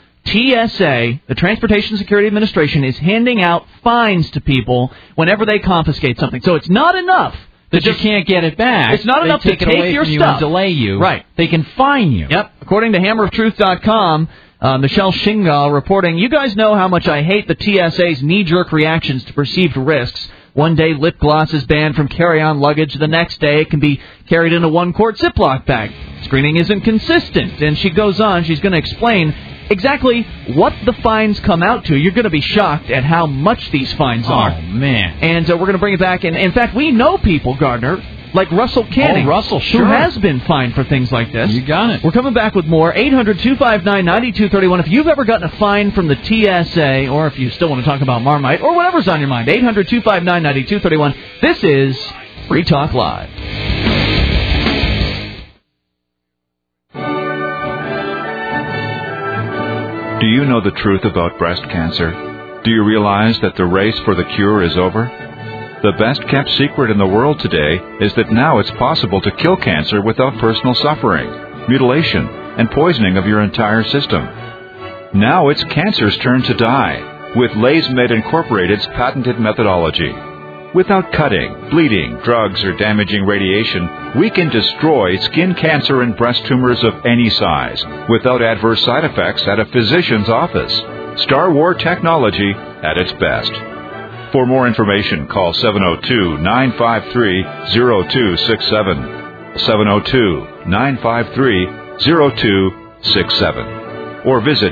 TSA, the Transportation Security Administration, is handing out fines to people whenever they confiscate something? So it's not enough. That you can't get it back. It's not enough to take your stuff. stuff. And delay you. Right. They can fine you. Yep. According to HammerofTruth.com, Michelle Shingal reporting, you guys know how much I hate the TSA's knee-jerk reactions to perceived risks. One day, lip gloss is banned from carry-on luggage. The next day, it can be carried in a one-quart Ziploc bag. Screening isn't consistent. And she goes on. She's going to explain exactly what the fines come out to. You're going to be shocked at how much these fines are. Oh, man. And we're going to bring it back. And in fact, we know people, Gardner, like Russell Canning, Russell, sure, who has been fined for things like this. You got it. We're coming back with more. 800-259-9231. If you've ever gotten a fine from the TSA, or if you still want to talk about Marmite, or whatever's on your mind, 800-259-9231. This is Free Talk Live. Do you know the truth about breast cancer? Do you realize that the race for the cure is over? The best-kept secret in the world today is that now it's possible to kill cancer without personal suffering, mutilation, and poisoning of your entire system. Now it's cancer's turn to die with LaysMed Incorporated's patented methodology. Without cutting, bleeding, drugs, or damaging radiation, we can destroy skin cancer and breast tumors of any size without adverse side effects at a physician's office. Star War technology at its best. For more information, call 702-953-0267, 702-953-0267, or visit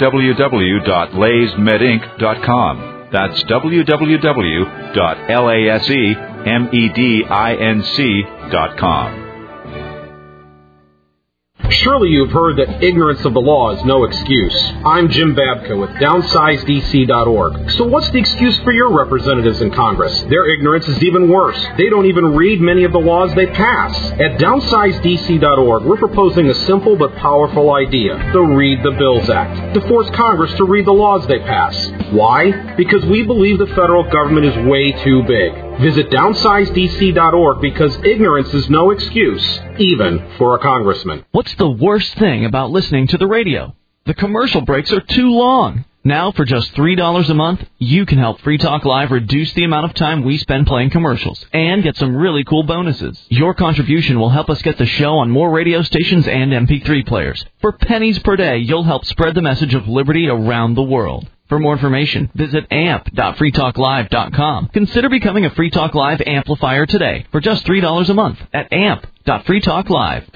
www.laysmedinc.com. That's www.lasemedinc.com. Surely you've heard that ignorance of the law is no excuse. I'm Jim Babka with DownsizeDC.org. So what's the excuse for your representatives in Congress? Their ignorance is even worse. They don't even read many of the laws they pass. At DownsizeDC.org, we're proposing a simple but powerful idea, the Read the Bills Act, to force Congress to read the laws they pass. Why? Because we believe the federal government is way too big. Visit DownsizeDC.org because ignorance is no excuse, even for a congressman. What's the worst thing about listening to the radio? The commercial breaks are too long. Now, for just $3 a month, you can help Free Talk Live reduce the amount of time we spend playing commercials and get some really cool bonuses. Your contribution will help us get the show on more radio stations and MP3 players. For pennies per day, you'll help spread the message of liberty around the world. For more information, visit amp.freetalklive.com. Consider becoming a Free Talk Live amplifier today for just $3 a month at amp.freetalklive.com.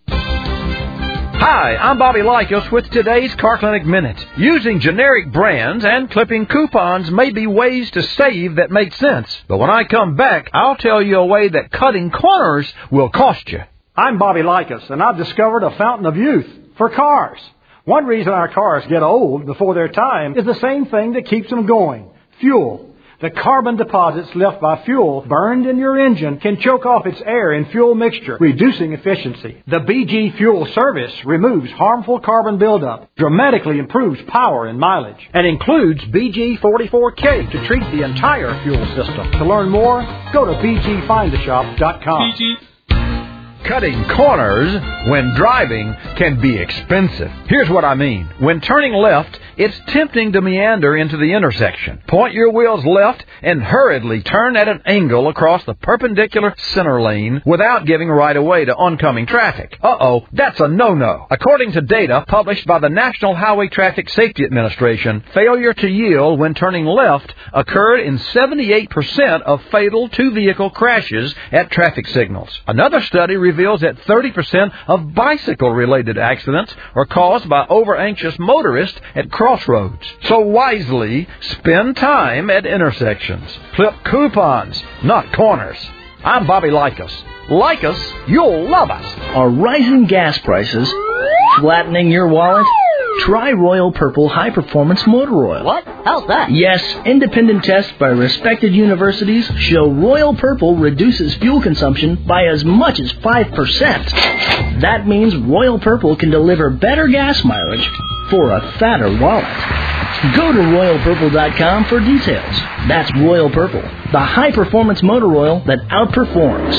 Hi, I'm Bobby Likos with today's Car Clinic Minute. Using generic brands and clipping coupons may be ways to save that make sense. But when I come back, I'll tell you a way that cutting corners will cost you. I'm Bobby Likos, and I've discovered a fountain of youth for cars. One reason our cars get old before their time is the same thing that keeps them going: fuel. The carbon deposits left by fuel burned in your engine can choke off its air and fuel mixture, reducing efficiency. The BG Fuel Service removes harmful carbon buildup, dramatically improves power and mileage, and includes BG44K to treat the entire fuel system. To learn more, go to bgfindashop.com. Cutting corners when driving can be expensive. Here's what I mean. When turning left, it's tempting to meander into the intersection. Point your wheels left and hurriedly turn at an angle across the perpendicular center lane without giving right away to oncoming traffic. Uh-oh, that's a no-no. According to data published by the National Highway Traffic Safety Administration, failure to yield when turning left occurred in 78% of fatal two-vehicle crashes at traffic signals. Another study reveals that 30% of bicycle-related accidents are caused by over-anxious motorists at crossroads. So wisely, spend time at intersections. Clip coupons, not corners. I'm Bobby Likos. Like us, you'll love us. Are rising gas prices flattening your wallet? Try Royal Purple High Performance Motor Oil. What? How's that? Yes, independent tests by respected universities show Royal Purple reduces fuel consumption by as much as 5%. That means Royal Purple can deliver better gas mileage for a fatter wallet. Go to RoyalPurple.com for details. That's Royal Purple, the high-performance motor oil that outperforms.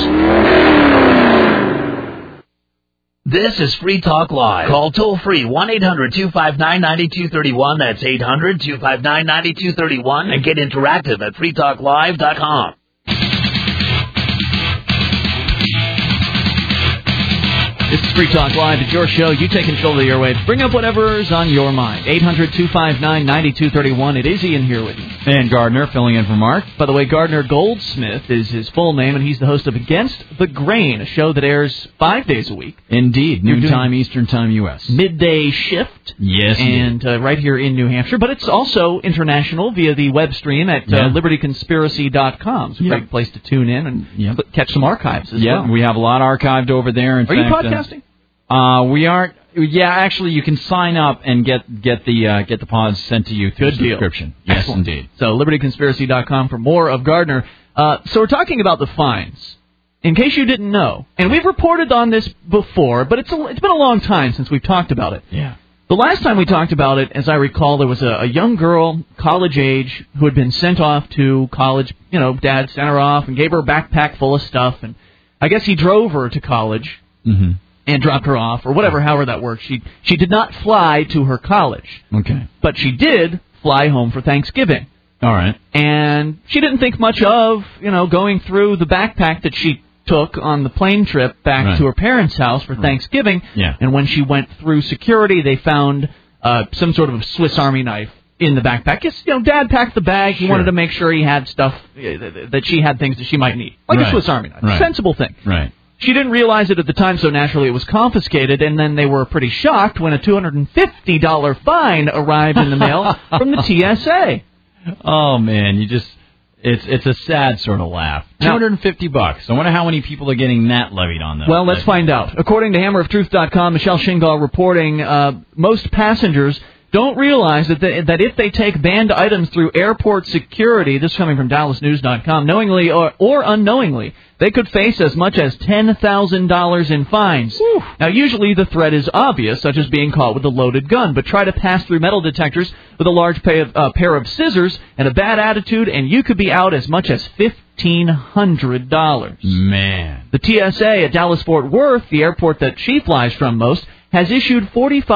This is Free Talk Live. Call toll-free 1-800-259-9231. That's 800-259-9231. And get interactive at freetalklive.com. This is Free Talk Live. It's your show. You take control of the airwaves. Bring up whatever's on your mind. 800-259-9231. It is Ian here with you. And Gardner, filling in for Mark. By the way, Gardner Goldsmith is his full name, and he's the host of Against the Grain, a show that airs 5 days a week. Indeed. Noon time, Eastern time, U.S. Midday shift. Yes. And right here in New Hampshire. But it's also international via the web stream at libertyconspiracy.com. It's a great place to tune in and catch some archives as well. We have a lot archived over there. Are you podcasting? We aren't. Yeah, actually, you can sign up and get the pods sent to you through subscription. Yes, Excellent. Indeed. So libertyconspiracy.com for more of Gardner. So we're talking about the fines. In case you didn't know, and we've reported on this before, but it's been a long time since we've talked about it. Yeah. The last time we talked about it, as I recall, there was a young girl, college age, who had been sent off to college. You know, Dad sent her off and gave her a backpack full of stuff, and I guess he drove her to college. Mm-hmm. And dropped her off, or whatever, however that works. She did not fly to her college. Okay. But she did fly home for Thanksgiving. All right. And she didn't think much of, going through the backpack that she took on the plane trip back to her parents' house for Thanksgiving. Yeah. And when she went through security, they found some sort of Swiss Army knife in the backpack. Yes, Dad packed the bag. He wanted to make sure he had stuff, that she had things that she might need. Like a Swiss Army knife. Right. Sensible thing. Right. She didn't realize it at the time, so naturally it was confiscated, and then they were pretty shocked when a $250 fine arrived in the mail from the TSA. Oh, man, it's a sad sort of laugh. $250. I wonder how many people are getting that levied on them. Well, let's find out. According to HammerOfTruth.com, Michelle Shingal reporting, most passengers don't realize that if they take banned items through airport security, this is coming from DallasNews.com, knowingly or unknowingly, they could face as much as $10,000 in fines. Whew. Now, usually the threat is obvious, such as being caught with a loaded gun, but try to pass through metal detectors with a large pair of scissors and a bad attitude, and you could be out as much as $1,500. Man. The TSA at Dallas-Fort Worth, the airport that she flies from most, has issued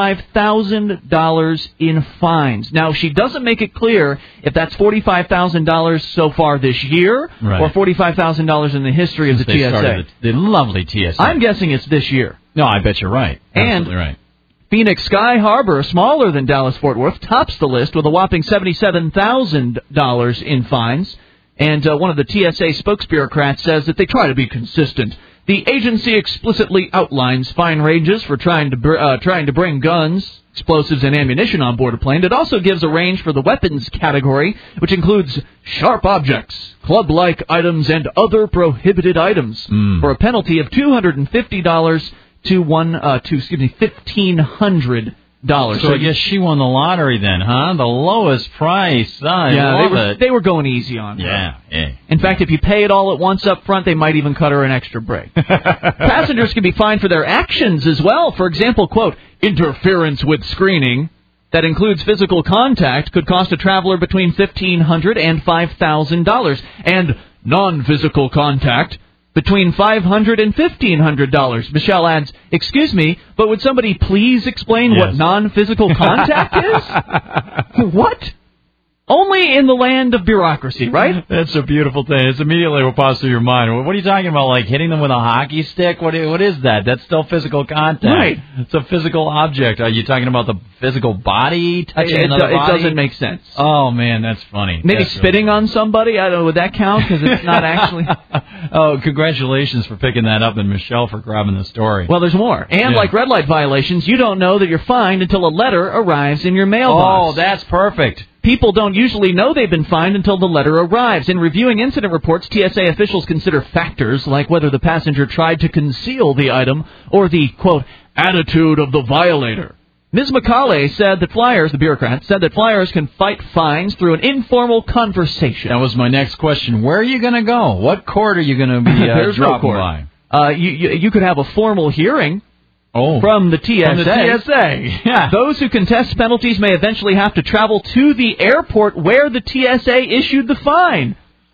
$45,000 in fines. Now, she doesn't make it clear if that's $45,000 so far this year or $45,000 in the history of the TSA. The lovely TSA. I'm guessing it's this year. No, I bet you're right. Absolutely right. Phoenix Sky Harbor, smaller than Dallas-Fort Worth, tops the list with a whopping $77,000 in fines. And one of the TSA spokesbureaucrats says that they try to be consistent. The agency explicitly outlines fine ranges for trying to bring guns, explosives, and ammunition on board a plane. It also gives a range for the weapons category, which includes sharp objects, club-like items, and other prohibited items, for a penalty of $250 to $1,500. So I guess she won the lottery then, huh? The lowest price. I love it. They were going easy on her. Yeah. In fact, if you pay it all at once up front, they might even cut her an extra break. Passengers can be fined for their actions as well. For example, quote, interference with screening that includes physical contact could cost a traveler between $1,500 and $5,000. And non-physical contact between $500 and $1,500. Michelle adds, excuse me, but would somebody please explain what non-physical contact is? What? Only in the land of bureaucracy, right? That's a beautiful thing. It's immediately what pops through your mind. What are you talking about, like hitting them with a hockey stick? What is that? That's still physical contact. Right. It's a physical object. Are you talking about the physical body touching another body? It doesn't make sense. Oh, man, that's funny. Maybe that's spitting on somebody? I don't know. Would that count? Because it's not actually... Oh, congratulations for picking that up, and Michelle for grabbing the story. Well, there's more. And like red light violations, you don't know that you're fined until a letter arrives in your mailbox. Oh, that's perfect. People don't usually know they've been fined until the letter arrives. In reviewing incident reports, TSA officials consider factors like whether the passenger tried to conceal the item or the, quote, attitude of the violator. Ms. McCauley said that the bureaucrat, said that flyers can fight fines through an informal conversation. That was my next question. Where are you going to go? What court are you going to be dropping by? You could have a formal hearing. From the TSA. From the TSA, yeah. Those who contest penalties may eventually have to travel to the airport where the TSA issued the fine.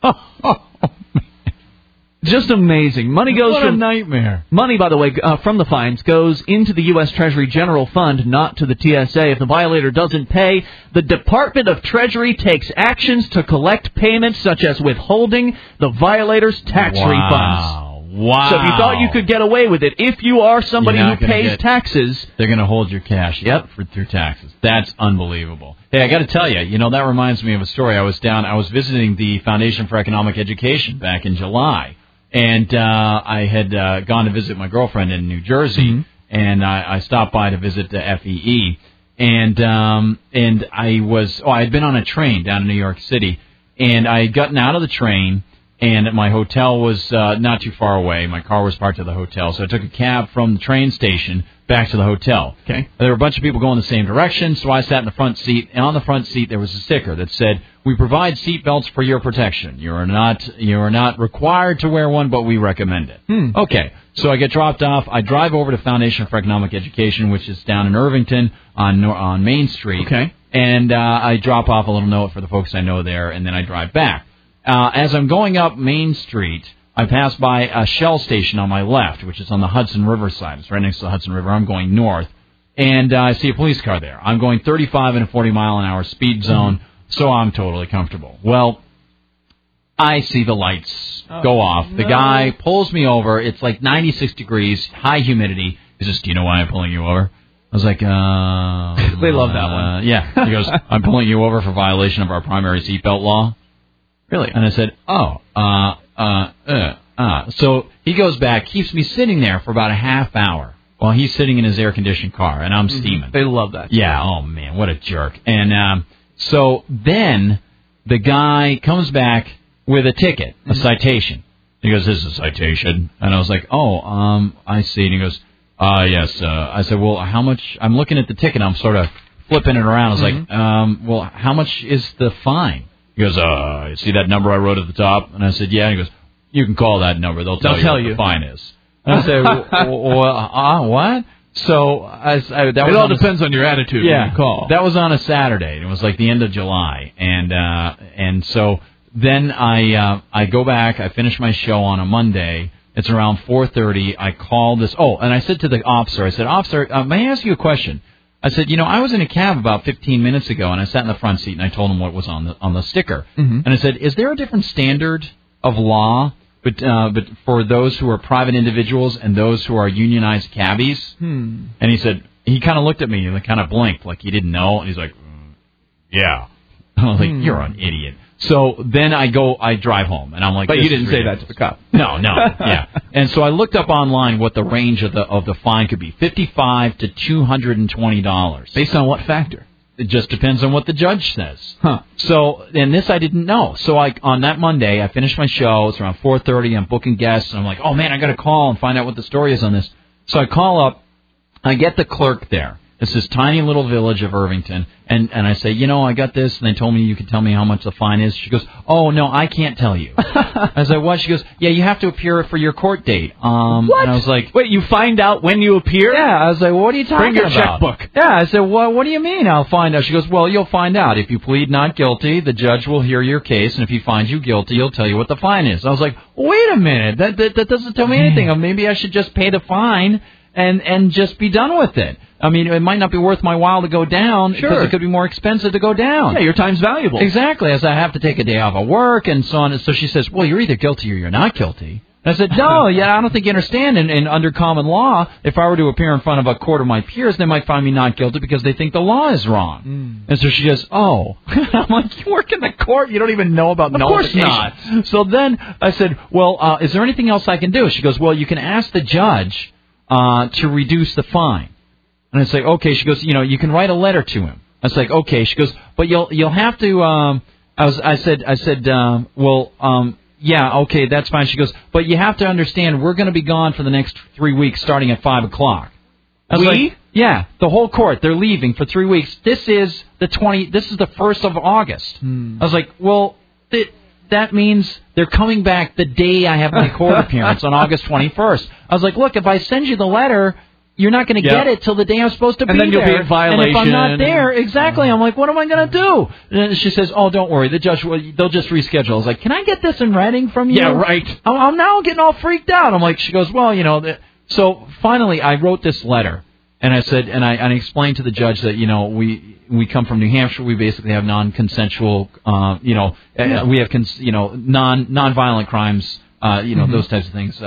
Just amazing. Money goes what a nightmare. Money, by the way, from the fines goes into the U.S. Treasury General Fund, not to the TSA. If the violator doesn't pay, the Department of Treasury takes actions to collect payments such as withholding the violator's tax refunds. Wow. So if you thought you could get away with it, if you are somebody who pays taxes... They're going to hold your cash through taxes. That's unbelievable. Hey, I got to tell you, that reminds me of a story. I was visiting the Foundation for Economic Education back in July, and I had gone to visit my girlfriend in New Jersey, and I stopped by to visit the FEE, and I had been on a train down in New York City, and I had gotten out of the train, and my hotel was not too far away. My car was parked at the hotel, so I took a cab from the train station back to the hotel. Okay. There were a bunch of people going the same direction, so I sat in the front seat, and on the front seat there was a sticker that said, "We provide seat belts for your protection. You are not required to wear one, but we recommend it." Okay. So I get dropped off. I drive over to Foundation for Economic Education, which is down in Irvington on Main Street. Okay. And I drop off a little note for the folks I know there, and then I drive back. As I'm going up Main Street, I pass by a Shell station on my left, which is on the Hudson River side. It's right next to the Hudson River. I'm going north, and I see a police car there. I'm going 35 in a 40-mile-an-hour speed zone, so I'm totally comfortable. Well, I see the lights go off. The guy pulls me over. It's like 96 degrees, high humidity. He says, "Do you know why I'm pulling you over?" I was like, They love that one. Yeah. He goes, "I'm pulling you over for violation of our primary seatbelt law." Really? And I said, So he goes back, keeps me sitting there for about a half hour while he's sitting in his air-conditioned car, and I'm steaming. They love that. Yeah, oh, man, what a jerk. And so then the guy comes back with a ticket, a citation. He goes, "This is a citation." And I was like, I see. And he goes, yes. I said, "Well, how much?" I'm looking at the ticket. I'm sort of flipping it around. I was like, well, how much is the fine? He goes, "You see that number I wrote at the top?" And I said, "Yeah." And he goes, "You can call that number. They'll tell you what the fine is." And I said, "What?" So it all depends on your attitude when you call. That was on a Saturday. It was like the end of July, and so then I go back. I finish my show on a Monday. It's around 4:30. I call this. And I said to the officer, I said, "Officer, may I ask you a question?" I said, I was in a cab about 15 minutes ago, and I sat in the front seat, and I told him what was on the sticker. And I said, "Is there a different standard of law but for those who are private individuals and those who are unionized cabbies?" And he said, He kind of looked at me and kind of blinked like he didn't know, and he's like, yeah. I was like, you're an idiot. So then I drive home, and I'm like, but you didn't say that to the cop. No, yeah. And so I looked up online what the range of the fine could be, $55 to $220. Based on what factor? It just depends on what the judge says. Huh. So, and this I didn't know. So on that Monday, I finished my show. It's around 4:30. I'm booking guests, and I'm like, oh man, I got to call and find out what the story is on this. So I call up. I get the clerk there. It's this tiny little village of Irvington, and I say, I got this, and they told me you could tell me how much the fine is. She goes, oh, no, I can't tell you. I was like, what? She goes, yeah, you have to appear for your court date. What? And I was like, wait, you find out when you appear? Yeah, I was like, well, what are you talking about? Bring your checkbook. Yeah, I said, well, what do you mean I'll find out? She goes, well, you'll find out. If you plead not guilty, the judge will hear your case, and if he finds you guilty, he'll tell you what the fine is. I was like, wait a minute, that doesn't tell me anything. Maybe I should just pay the fine and just be done with it. I mean, it might not be worth my while to go down because it could be more expensive to go down. Yeah, your time's valuable. Exactly, as I have to take a day off of work and so on. And so she says, well, you're either guilty or you're not guilty. And I said, no, I don't think you understand. And under common law, if I were to appear in front of a court of my peers, they might find me not guilty because they think the law is wrong. And so she goes, oh. I'm like, you work in the court, you don't even know about nullification. Of course not. So then I said, well, is there anything else I can do? She goes, well, you can ask the judge to reduce the fine. And I say, okay. She goes, you can write a letter to him. I was like, okay. She goes, but you'll have to. I said, yeah, okay, that's fine. She goes, but you have to understand, we're going to be gone for the next 3 weeks, starting at 5 o'clock. I was like, yeah, the whole court. They're leaving for 3 weeks. This is the 1st of August. I was like, well, that means they're coming back the day I have my court appearance on August 21st. I was like, look, if I send you the letter, you're not going to get it till the day I'm supposed to be there. And then you'll be in violation. And if I'm not there, exactly, I'm like, what am I going to do? And she says, oh, don't worry, the judge, they'll just reschedule. I was like, can I get this in writing from you? Yeah, right. I'm now getting all freaked out. I'm like, she goes, well, so finally I wrote this letter. And I said, and I explained to the judge that, we come from New Hampshire. We basically have non-consensual, we have, non-violent crimes, those types of things.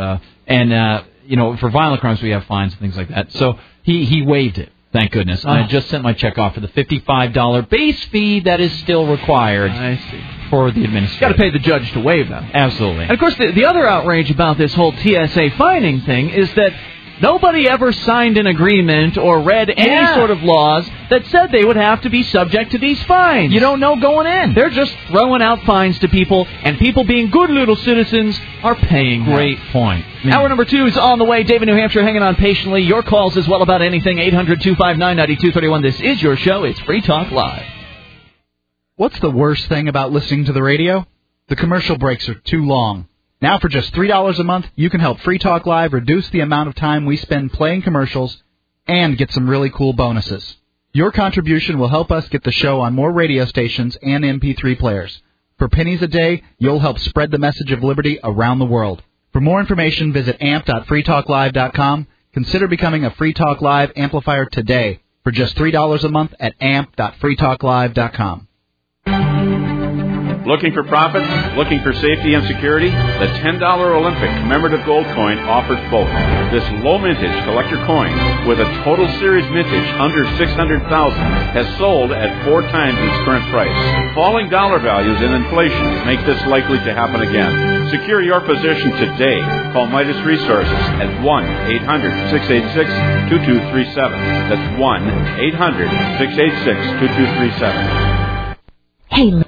For violent crimes, we have fines and things like that. So he waived it, thank goodness. And I just sent my check off for the $55 base fee that is still required for the administrator. Got to pay the judge to waive them. Absolutely. And, of course, the other outrage about this whole TSA fining thing is that nobody ever signed an agreement or read any sort of laws that said they would have to be subject to these fines. You don't know going in. They're just throwing out fines to people, and people being good little citizens are paying them. Great point. Hour number 2 is on the way. David, New Hampshire, hanging on patiently. Your calls as well about anything. 800-259-9231. This is your show. It's Free Talk Live. What's the worst thing about listening to the radio? The commercial breaks are too long. Now for just $3 a month, you can help Free Talk Live reduce the amount of time we spend playing commercials and get some really cool bonuses. Your contribution will help us get the show on more radio stations and MP3 players. For pennies a day, you'll help spread the message of liberty around the world. For more information, visit amp.freetalklive.com. Consider becoming a Free Talk Live amplifier today for just $3 a month at amp.freetalklive.com. Looking for profits? Looking for safety and security? The $10 Olympic commemorative gold coin offers both. This low mintage collector coin with a total series mintage under $600,000 has sold at 4 times its current price. Falling dollar values and inflation make this likely to happen again. Secure your position today. Call Midas Resources at 1-800-686-2237. That's 1-800-686-2237. Hey,